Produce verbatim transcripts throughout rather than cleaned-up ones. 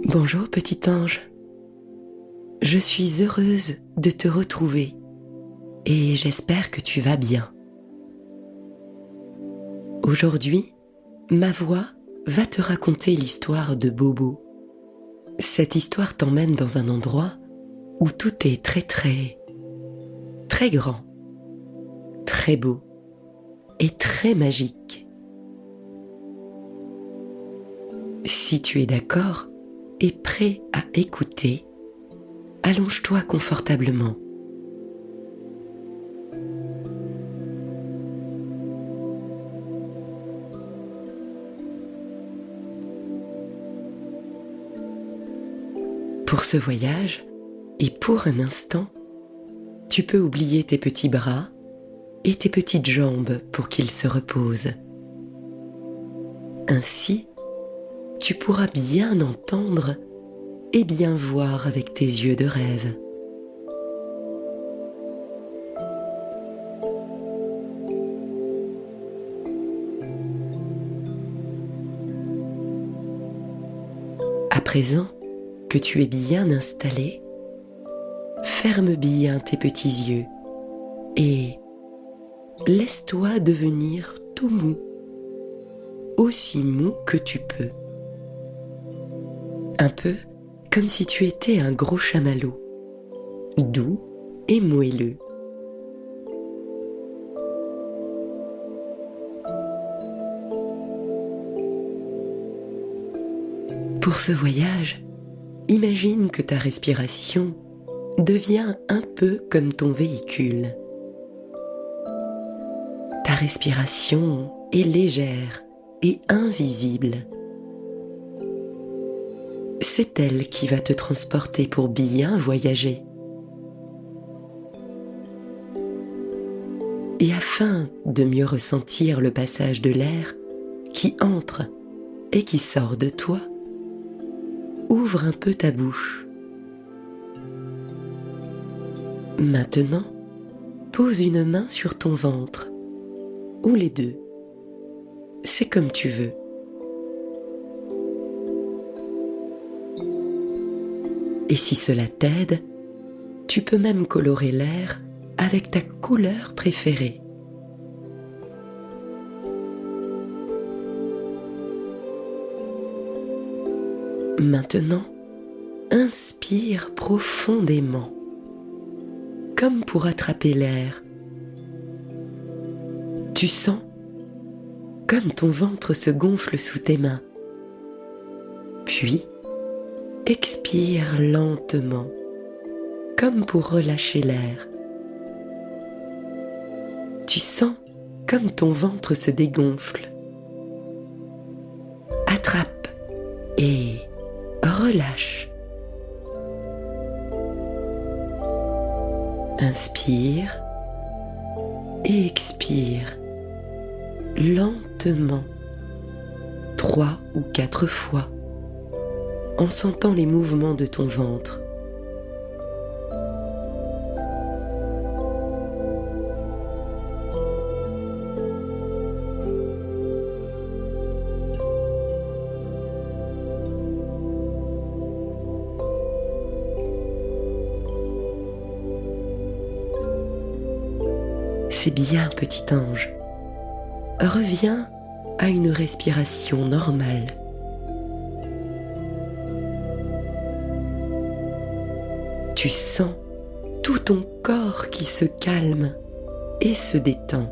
Bonjour petit ange, je suis heureuse de te retrouver et j'espère que tu vas bien. Aujourd'hui, ma voix va te raconter l'histoire de Bobo. Cette histoire t'emmène dans un endroit où tout est très très, très grand, très beau et très magique. Si tu es d'accord et prêt à écouter, allonge-toi confortablement. Pour ce voyage, et pour un instant, tu peux oublier tes petits bras et tes petites jambes pour qu'ils se reposent. Ainsi, tu pourras bien entendre et bien voir avec tes yeux de rêve. À présent que tu es bien installé, ferme bien tes petits yeux et laisse-toi devenir tout mou, aussi mou que tu peux. Un peu comme si tu étais un gros chamallow, doux et moelleux. Pour ce voyage, imagine que ta respiration devient un peu comme ton véhicule. Ta respiration est légère et invisible. C'est elle qui va te transporter pour bien voyager. Et afin de mieux ressentir le passage de l'air qui entre et qui sort de toi, ouvre un peu ta bouche. Maintenant, pose une main sur ton ventre, ou les deux. C'est comme tu veux. Et si cela t'aide, tu peux même colorer l'air avec ta couleur préférée. Maintenant, inspire profondément, comme pour attraper l'air. Tu sens comme ton ventre se gonfle sous tes mains. Puis, expire lentement, comme pour relâcher l'air. Tu sens comme ton ventre se dégonfle. Attrape et relâche. Inspire et expire lentement, trois ou quatre fois, en sentant les mouvements de ton ventre. C'est bien, petit ange. Reviens à une respiration normale. Tu sens tout ton corps qui se calme et se détend.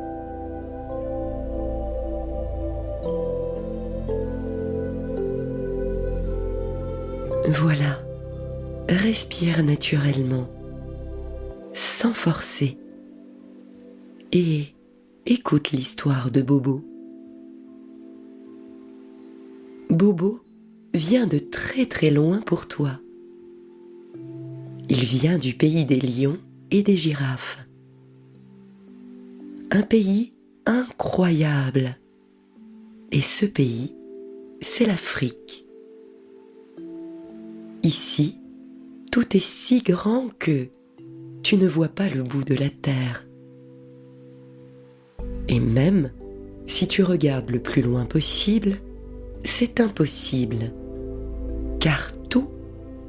Voilà, respire naturellement, sans forcer, et écoute l'histoire de Bobo. Bobo vient de très très loin pour toi. Il vient du pays des lions et des girafes. Un pays incroyable. Et ce pays, c'est l'Afrique. Ici, tout est si grand que tu ne vois pas le bout de la terre. Et même si tu regardes le plus loin possible, c'est impossible, car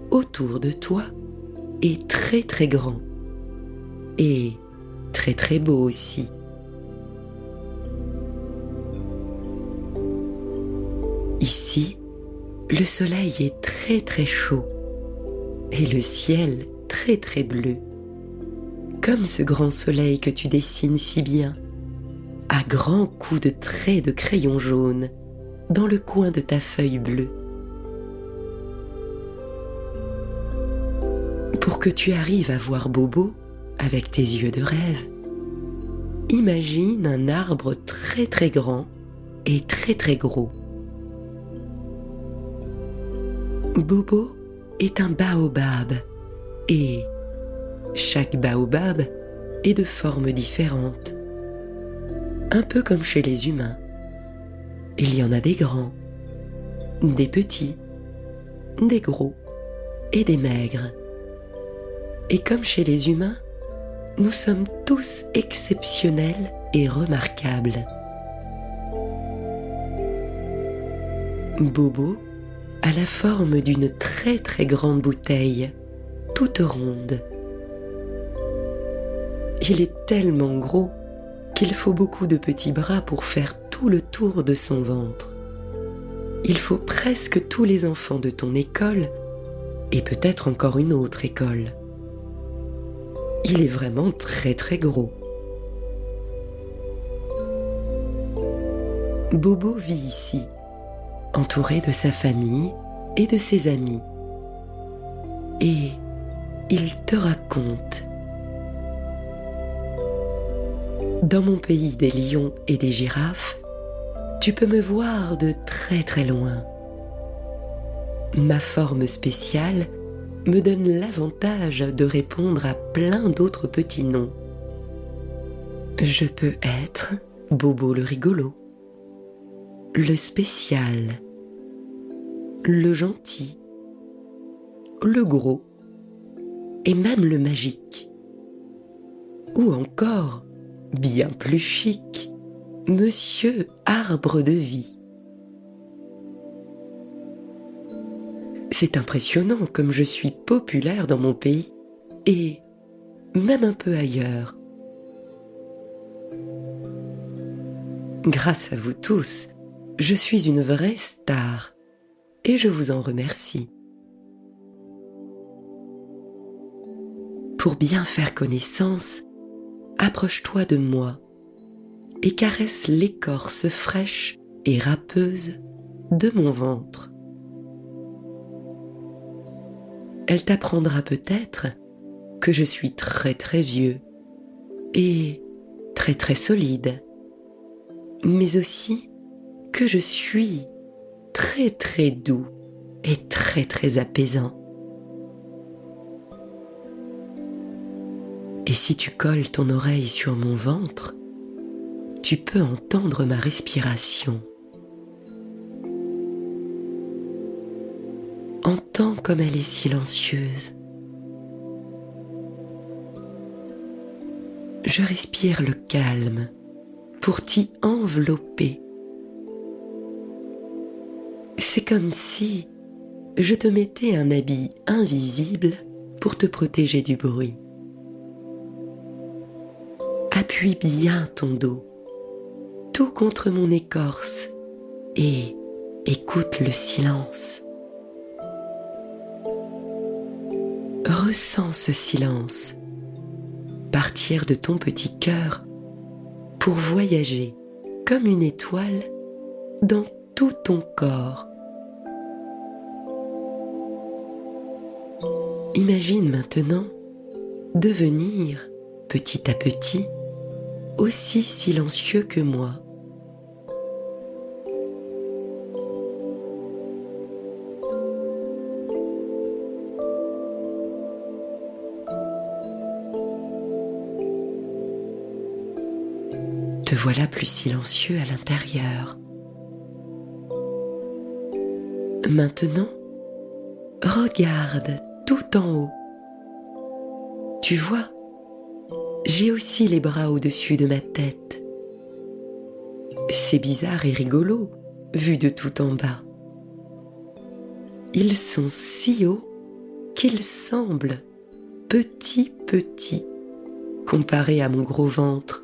autour de toi est très très grand et très très beau aussi. Ici, le soleil est très très chaud et le ciel très très bleu, comme ce grand soleil que tu dessines si bien, à grands coups de traits de crayon jaune dans le coin de ta feuille bleue. Pour que tu arrives à voir Bobo avec tes yeux de rêve, imagine un arbre très très grand et très très gros. Bobo est un baobab et chaque baobab est de formes différentes, un peu comme chez les humains. Il y en a des grands, des petits, des gros et des maigres. Et comme chez les humains, nous sommes tous exceptionnels et remarquables. Bobo a la forme d'une très très grande bouteille, toute ronde. Il est tellement gros qu'il faut beaucoup de petits bras pour faire tout le tour de son ventre. Il faut presque tous les enfants de ton école et peut-être encore une autre école. Il est vraiment très très gros. Bobo vit ici, entouré de sa famille et de ses amis. Et il te raconte. Dans mon pays des lions et des girafes, tu peux me voir de très très loin. Ma forme spéciale me donne l'avantage de répondre à plein d'autres petits noms. Je peux être Bobo le rigolo, le spécial, le gentil, le gros et même le magique. Ou encore, bien plus chic, Monsieur Arbre de Vie. C'est impressionnant comme je suis populaire dans mon pays et même un peu ailleurs. Grâce à vous tous, je suis une vraie star et je vous en remercie. Pour bien faire connaissance, approche-toi de moi et caresse l'écorce fraîche et râpeuse de mon ventre. Elle t'apprendra peut-être que je suis très très vieux et très très solide, mais aussi que je suis très très doux et très très apaisant. Et si tu colles ton oreille sur mon ventre, tu peux entendre ma respiration. Entends comme elle est silencieuse. Je respire le calme pour t'y envelopper. C'est comme si je te mettais un habit invisible pour te protéger du bruit. Appuie bien ton dos, tout contre mon écorce, et écoute le silence. Ressens ce silence partir de ton petit cœur pour voyager comme une étoile dans tout ton corps. Imagine maintenant devenir petit à petit aussi silencieux que moi. Te voilà plus silencieux à l'intérieur. Maintenant, regarde tout en haut. Tu vois, j'ai aussi les bras au-dessus de ma tête. C'est bizarre et rigolo, vu de tout en bas. Ils sont si hauts qu'il semble petit petit comparé à mon gros ventre.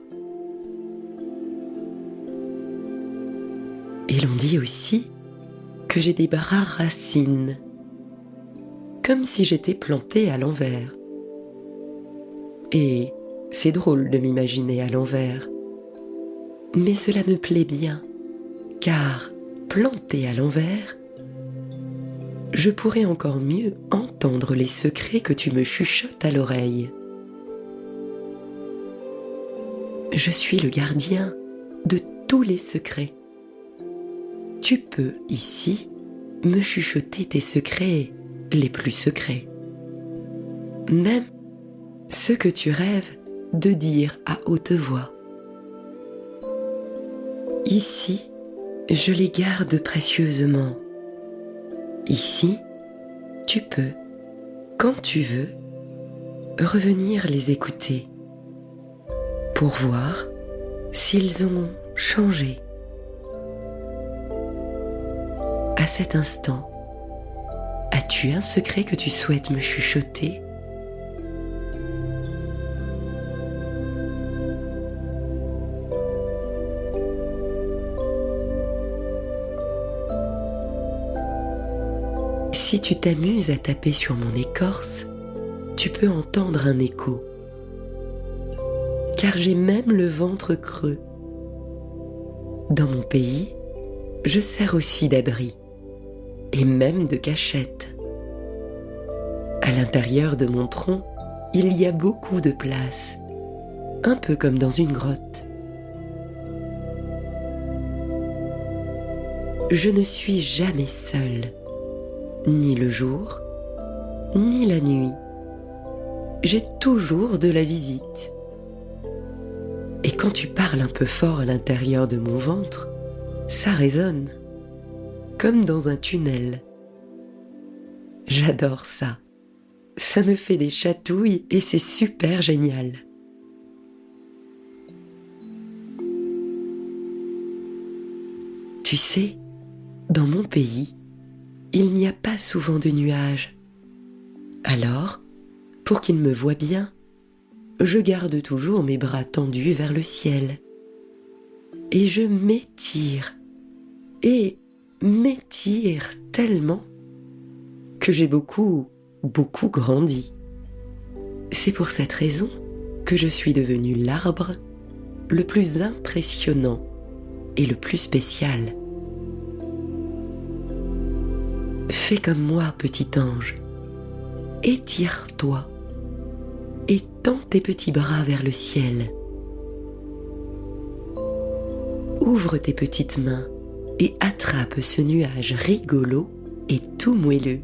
Et l'on dit aussi que j'ai des bras racines, comme si j'étais plantée à l'envers. Et c'est drôle de m'imaginer à l'envers, mais cela me plaît bien, car plantée à l'envers, je pourrais encore mieux entendre les secrets que tu me chuchotes à l'oreille. Je suis le gardien de tous les secrets. Tu peux, ici, me chuchoter tes secrets les plus secrets. Même ceux que tu rêves de dire à haute voix. Ici, je les garde précieusement. Ici, tu peux, quand tu veux, revenir les écouter pour voir s'ils ont changé. À cet instant, as-tu un secret que tu souhaites me chuchoter ? Si tu t'amuses à taper sur mon écorce, tu peux entendre un écho, car j'ai même le ventre creux. Dans mon pays, je sers aussi d'abri, et même de cachette. À l'intérieur de mon tronc, il y a beaucoup de place, un peu comme dans une grotte. Je ne suis jamais seule, ni le jour, ni la nuit. J'ai toujours de la visite. Et quand tu parles un peu fort à l'intérieur de mon ventre, ça résonne, comme dans un tunnel. J'adore ça. Ça me fait des chatouilles et c'est super génial. Tu sais, dans mon pays, il n'y a pas souvent de nuages. Alors, pour qu'ils me voient bien, je garde toujours mes bras tendus vers le ciel. Et je m'étire, et m'étire tellement que j'ai beaucoup, beaucoup grandi. C'est pour cette raison que je suis devenu l'arbre le plus impressionnant et le plus spécial. Fais comme moi, petit ange. Étire-toi et tends tes petits bras vers le ciel. Ouvre tes petites mains et attrape ce nuage rigolo et tout moelleux.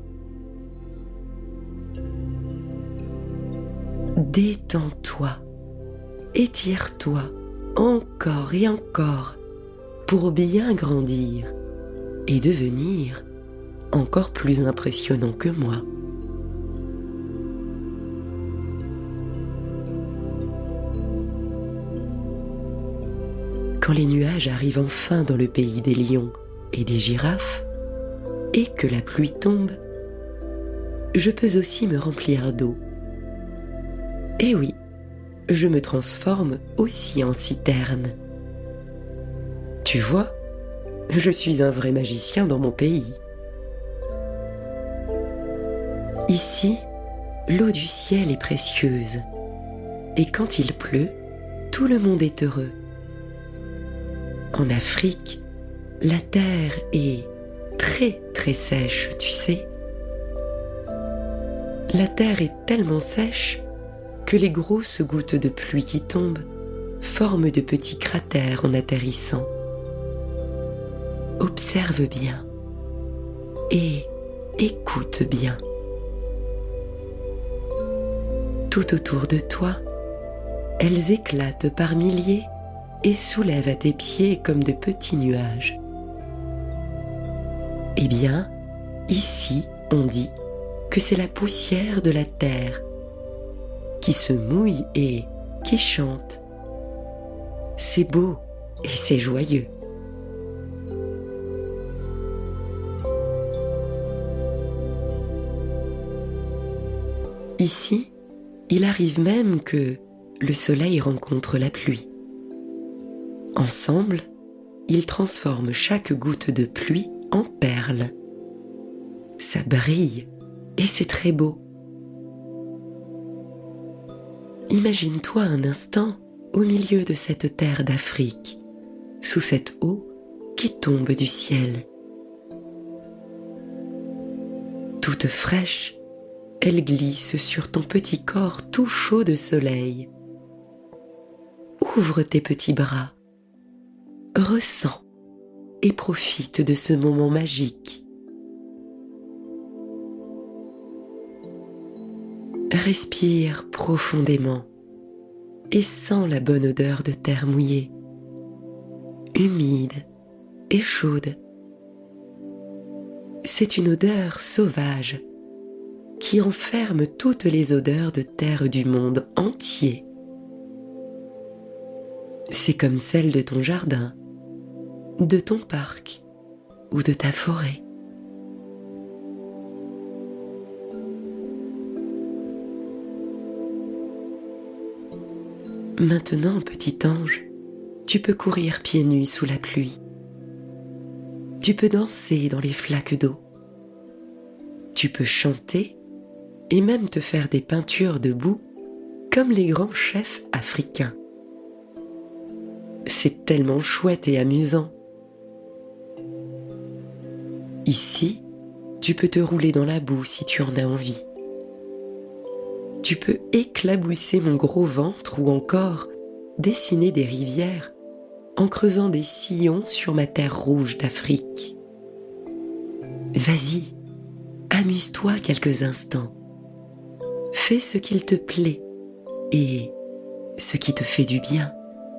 Détends-toi, étire-toi encore et encore pour bien grandir et devenir encore plus impressionnant que moi. Quand les nuages arrivent enfin dans le pays des lions et des girafes, et que la pluie tombe, je peux aussi me remplir d'eau. Et oui, je me transforme aussi en citerne. Tu vois, je suis un vrai magicien dans mon pays. Ici, l'eau du ciel est précieuse, et quand il pleut, tout le monde est heureux. En Afrique, la terre est très très sèche, tu sais. La terre est tellement sèche que les grosses gouttes de pluie qui tombent forment de petits cratères en atterrissant. Observe bien et écoute bien. Tout autour de toi, elles éclatent par milliers et soulèvent à tes pieds comme de petits nuages. Eh bien, ici, on dit que c'est la poussière de la terre qui se mouille et qui chante. C'est beau et c'est joyeux. Ici, il arrive même que le soleil rencontre la pluie. Ensemble, ils transforment chaque goutte de pluie en perles. Ça brille et c'est très beau. Imagine-toi un instant au milieu de cette terre d'Afrique, sous cette eau qui tombe du ciel. Toute fraîche, elle glisse sur ton petit corps tout chaud de soleil. Ouvre tes petits bras, ressens et profite de ce moment magique. Respire profondément et sens la bonne odeur de terre mouillée, humide et chaude. C'est une odeur sauvage qui enferme toutes les odeurs de terre du monde entier. C'est comme celle de ton jardin, de ton parc ou de ta forêt. Maintenant, petit ange, tu peux courir pieds nus sous la pluie. Tu peux danser dans les flaques d'eau. Tu peux chanter et même te faire des peintures de boue comme les grands chefs africains. C'est tellement chouette et amusant. Ici, tu peux te rouler dans la boue si tu en as envie. Tu peux éclabousser mon gros ventre ou encore dessiner des rivières en creusant des sillons sur ma terre rouge d'Afrique. Vas-y, amuse-toi quelques instants. Fais ce qu'il te plaît et ce qui te fait du bien.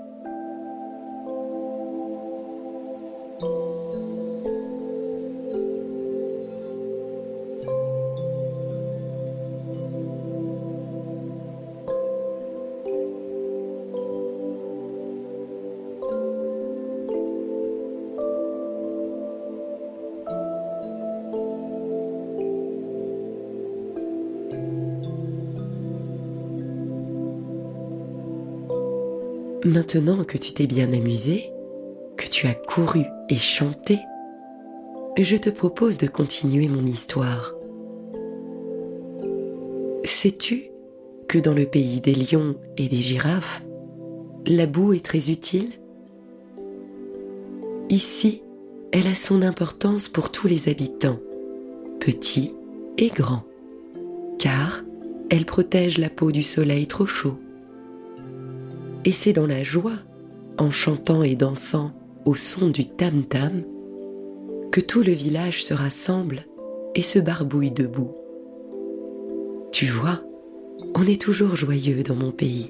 Maintenant que tu t'es bien amusé, que tu as couru et chanté, je te propose de continuer mon histoire. Sais-tu que dans le pays des lions et des girafes, la boue est très utile? Ici, elle a son importance pour tous les habitants, petits et grands, car elle protège la peau du soleil trop chaud. Et c'est dans la joie, en chantant et dansant au son du tam-tam, que tout le village se rassemble et se barbouille debout. Tu vois, on est toujours joyeux dans mon pays.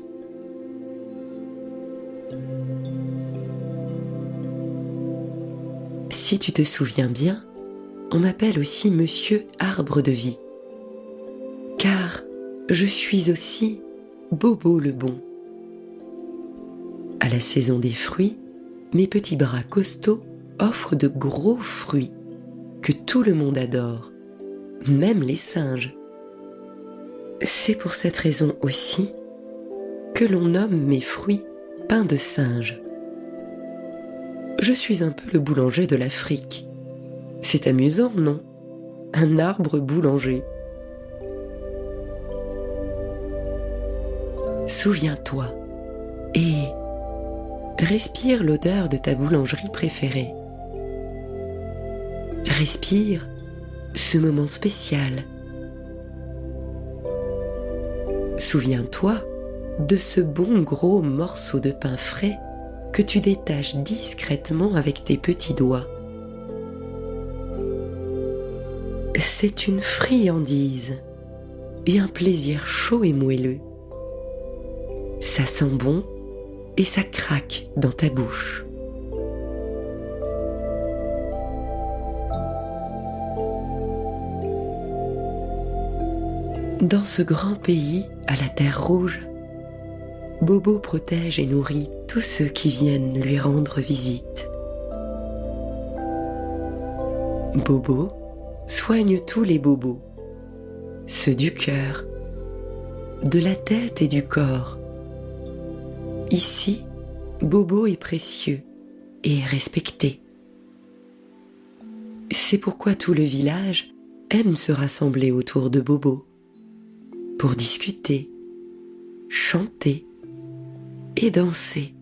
Si tu te souviens bien, on m'appelle aussi Monsieur Arbre de Vie, car je suis aussi Bobo le Bon. À la saison des fruits, mes petits bras costauds offrent de gros fruits que tout le monde adore, même les singes. C'est pour cette raison aussi que l'on nomme mes fruits pain de singe. Je suis un peu le boulanger de l'Afrique. C'est amusant, non? Un arbre boulanger. Souviens-toi et respire l'odeur de ta boulangerie préférée. Respire ce moment spécial. Souviens-toi de ce bon gros morceau de pain frais que tu détaches discrètement avec tes petits doigts. C'est une friandise et un plaisir chaud et moelleux. Ça sent bon et ça craque dans ta bouche. Dans ce grand pays à la terre rouge, Bobo protège et nourrit tous ceux qui viennent lui rendre visite. Bobo soigne tous les bobos, ceux du cœur, de la tête et du corps. Ici, Bobo est précieux et respecté. C'est pourquoi tout le village aime se rassembler autour de Bobo pour discuter, chanter et danser,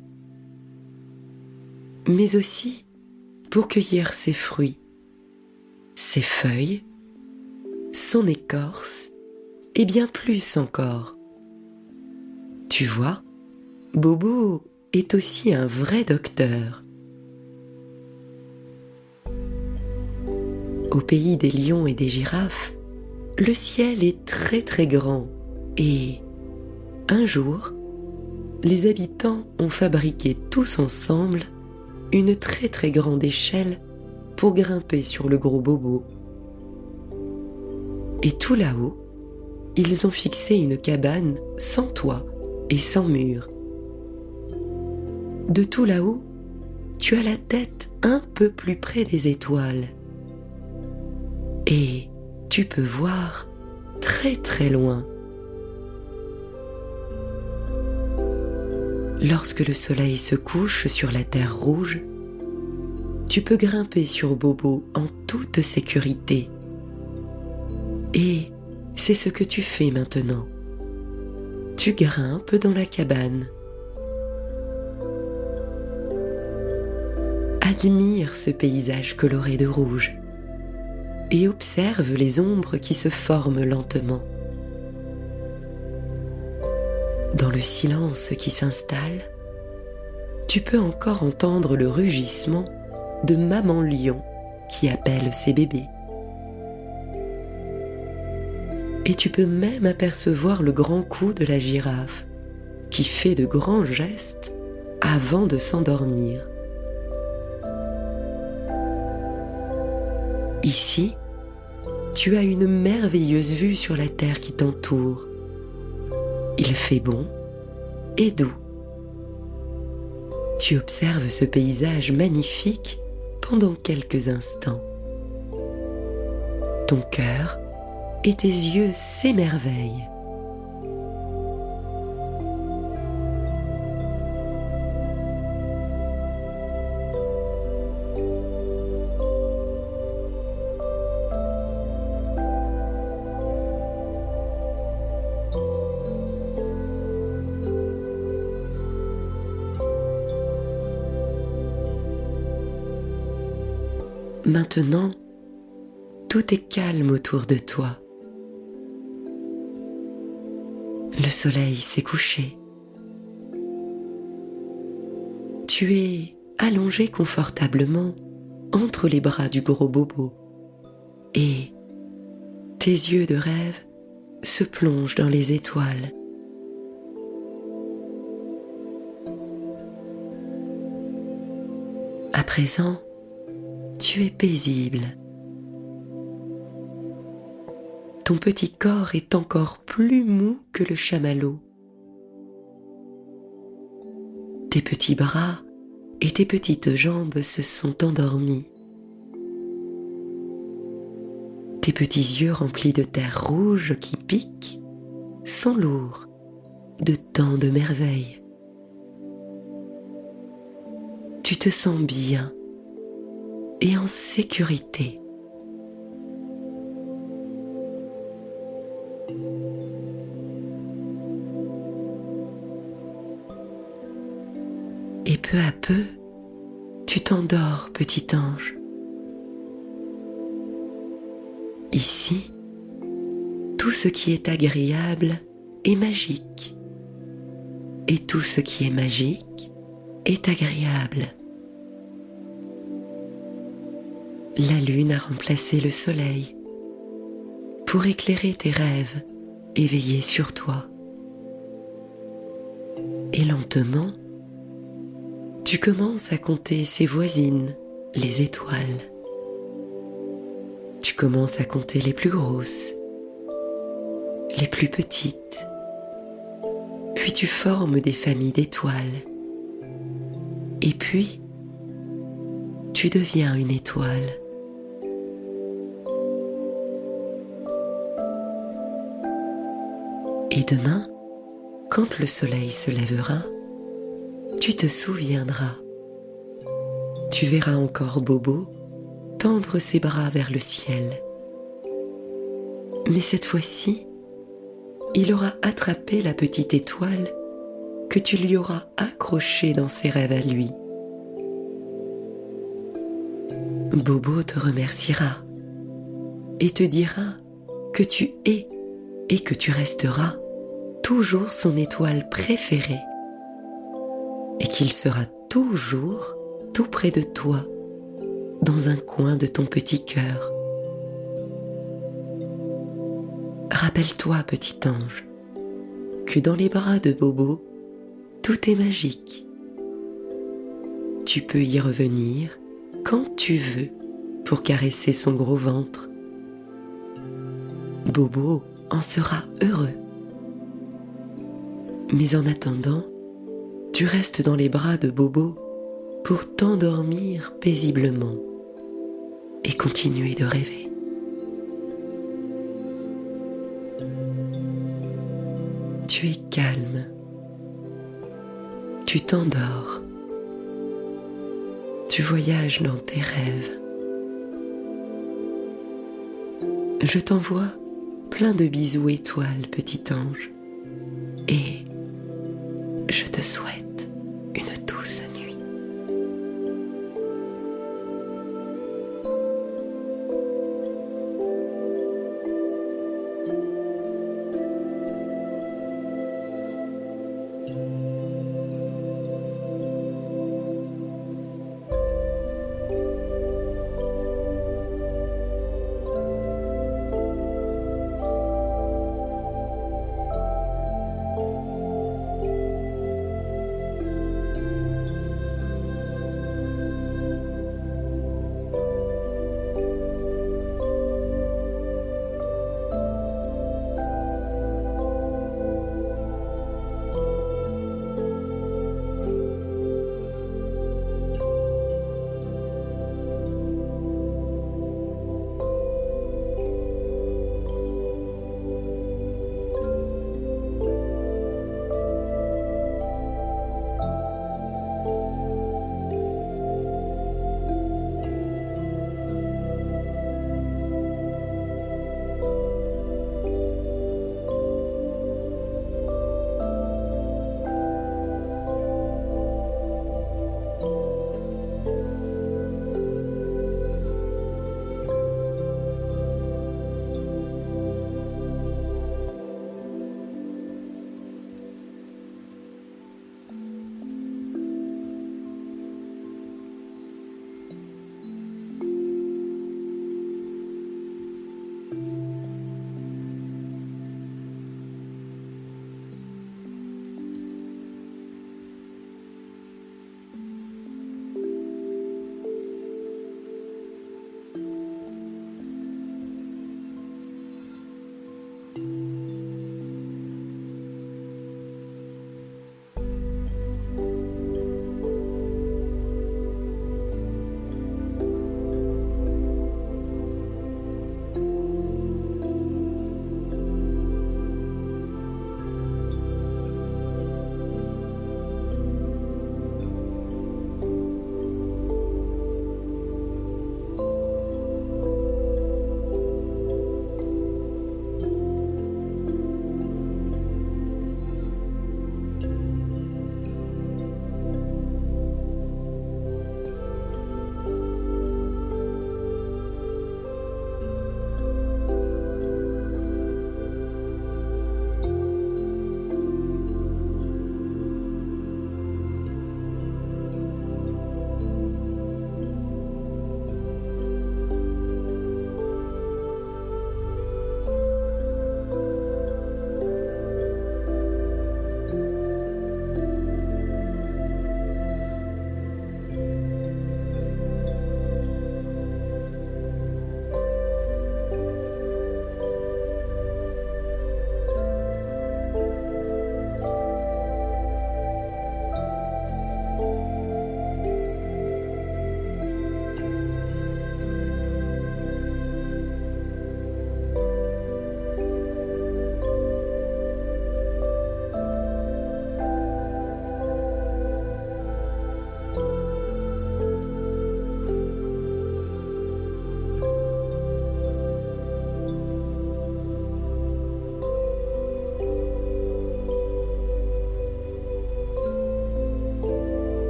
mais aussi pour cueillir ses fruits, ses feuilles, son écorce et bien plus encore. Tu vois, Bobo est aussi un vrai docteur. Au pays des lions et des girafes, le ciel est très très grand et, un jour, les habitants ont fabriqué tous ensemble une très très grande échelle pour grimper sur le gros Bobo. Et tout là-haut, ils ont fixé une cabane sans toit et sans mur. De tout là-haut, tu as la tête un peu plus près des étoiles. Et tu peux voir très très loin. Lorsque le soleil se couche sur la terre rouge, tu peux grimper sur Bobo en toute sécurité. Et c'est ce que tu fais maintenant. Tu grimpes dans la cabane. Admire ce paysage coloré de rouge et observe les ombres qui se forment lentement. Dans le silence qui s'installe, tu peux encore entendre le rugissement de maman lion qui appelle ses bébés. Et tu peux même apercevoir le grand cou de la girafe qui fait de grands gestes avant de s'endormir. Ici, tu as une merveilleuse vue sur la terre qui t'entoure. Il fait bon et doux. Tu observes ce paysage magnifique pendant quelques instants. Ton cœur et tes yeux s'émerveillent. Maintenant, tout est calme autour de toi. Le soleil s'est couché. Tu es allongé confortablement entre les bras du gros Bobo et tes yeux de rêve se plongent dans les étoiles. À présent, tu es paisible. Ton petit corps est encore plus mou que le chamallow. Tes petits bras et tes petites jambes se sont endormis. Tes petits yeux remplis de terre rouge qui pique sont lourds de tant de merveilles. Tu te sens bien et en sécurité. Et peu à peu, tu t'endors, petit ange. Ici, tout ce qui est agréable est magique. Et tout ce qui est magique est agréable. La lune a remplacé le soleil pour éclairer tes rêves et veiller sur toi. Et lentement, tu commences à compter ses voisines, les étoiles. Tu commences à compter les plus grosses, les plus petites. Puis tu formes des familles d'étoiles. Et puis, tu deviens une étoile. Et demain, quand le soleil se lèvera, tu te souviendras. Tu verras encore Bobo tendre ses bras vers le ciel. Mais cette fois-ci, il aura attrapé la petite étoile que tu lui auras accrochée dans ses rêves à lui. Bobo te remerciera et te dira que tu es et que tu resteras toujours son étoile préférée et qu'il sera toujours tout près de toi, dans un coin de ton petit cœur. Rappelle-toi, petit ange, que dans les bras de Bobo, tout est magique. Tu peux y revenir quand tu veux pour caresser son gros ventre. Bobo en sera heureux. Mais en attendant, tu restes dans les bras de Bobo pour t'endormir paisiblement et continuer de rêver. Tu es calme. Tu t'endors. Tu voyages dans tes rêves. Je t'envoie plein de bisous étoiles, petit ange, et je te souhaite